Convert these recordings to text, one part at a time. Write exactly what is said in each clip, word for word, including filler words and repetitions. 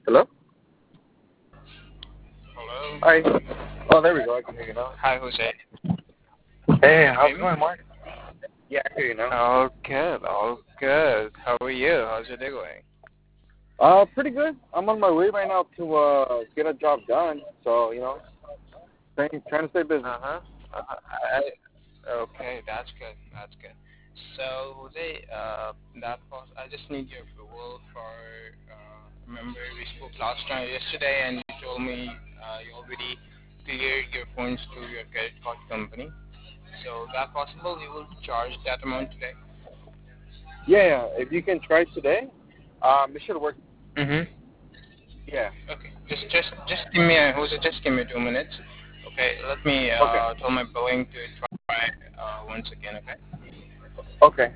Hello? Hello. Hi. Oh, there we go. I can hear you now. Hi, Jose. Hey, Can you how's hear it me? going, Mark? Yeah, I hear you now. All good, all good. How are you? How's your day going? Uh, pretty good. I'm on my way right now to uh get a job done. So you know, trying trying to stay busy. Uh-huh. uh-huh. I, okay, that's good, that's good. So, Jose, uh, that was, I just need your approval for, uh, remember we spoke last time yesterday and you told me uh, you already cleared your funds to your credit card company. So, that possible you will charge that amount today? Yeah, yeah. If you can try today, um, it should work. Mm-hmm. Yeah. Okay, just just just give me a Jose, just give me two minutes. Okay, let me Okay. uh, tell my billing to try uh, once again. Okay. Okay.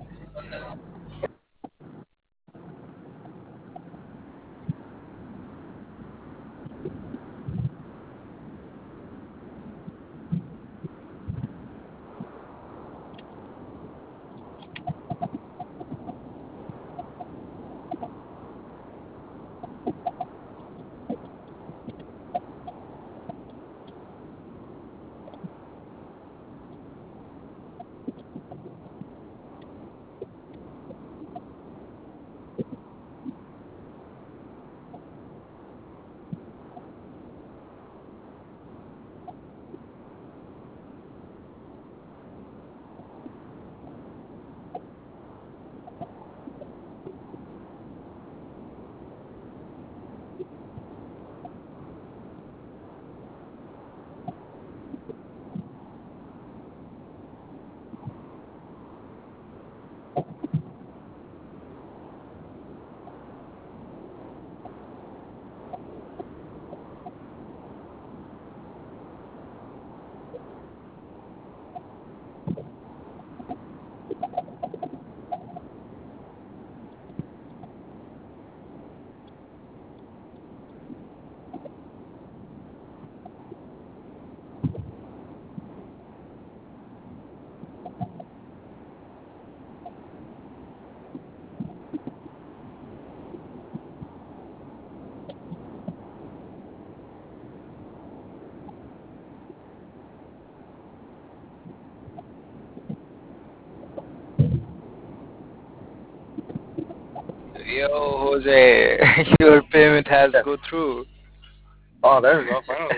Yo, Jose, your payment has Yes. go through. Oh, there we go. Finally.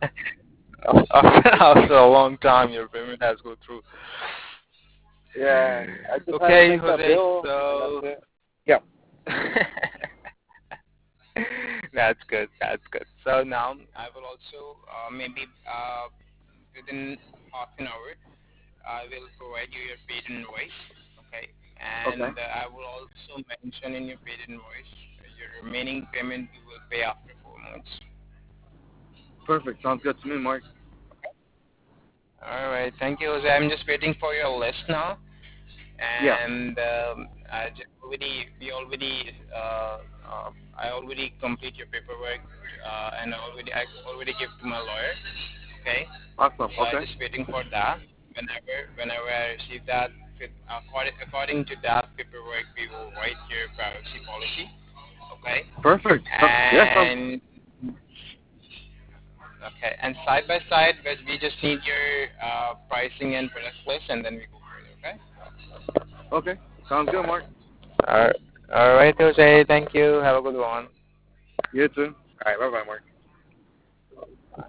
after, after a long time, your payment has go through. Yeah. I just had to Okay, make that Jose. bill, and that's So it. Yeah. that's good. That's good. So now I will also uh, maybe uh, within half an hour I will provide you your paid invoice. Okay, Okay. and uh, I will also mention in your paid invoice uh, your remaining payment you will pay after four months. Perfect. Sounds good to me, Mark. All right. Thank you, Jose. I'm just waiting for your list now, Yeah. and um, I j- already we already uh, uh, I already complete your paperwork, uh, and I already I already give to my lawyer. Okay. Awesome. So I'm Okay. just waiting for that. Whenever whenever I receive that, with, according according to that paperwork, we will write your privacy policy. Okay. Perfect. So, yeah. Sounds. And okay. And side by side, we we just need your uh, pricing and product list, and then we go further. Okay. Okay. Sounds good, Mark. All right, all right, Jose. Thank you. Have a good one. You too. All right. Bye, bye, Mark.